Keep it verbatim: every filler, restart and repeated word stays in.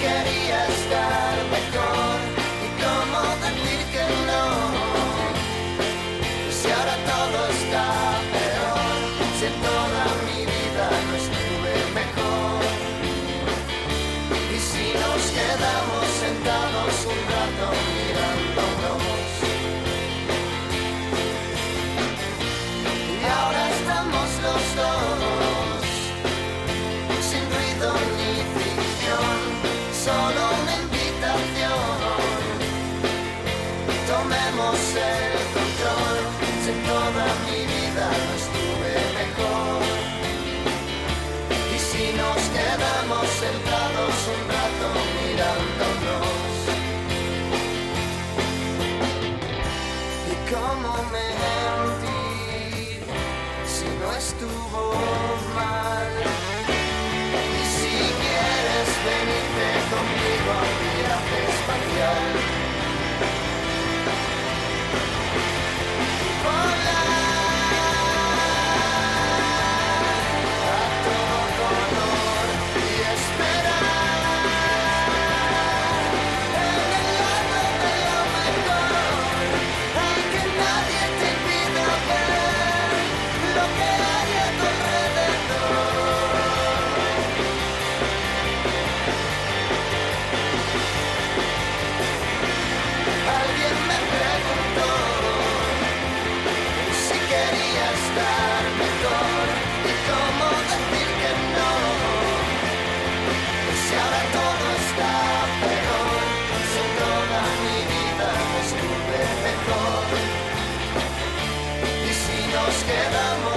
quería estar mejor y cómo decir que no. Si ahora todo está peor, si en toda mi vida no estuve mejor. Y si nos quedamos sentados un rato mirándonos, y ahora estamos los dos, sin ruido ni ficción, solo una invitación. Tomemos el control, si en toda mi vida no estuve mejor. Y si nos quedamos sentados un rato mirándonos, y cómo mentir si no estuvo mal. Y si quieres venirte conmigo a un viaje espacial, volar a todo color y esperar en el lado de lo mejor, aunque nadie te impida ver lo que hay a tu alrededor. Alguien me preguntó si quería estar mejor y cómo decir que no. Si ahora todo está peor, si en toda mi vida no estuve mejor. Y si nos quedamos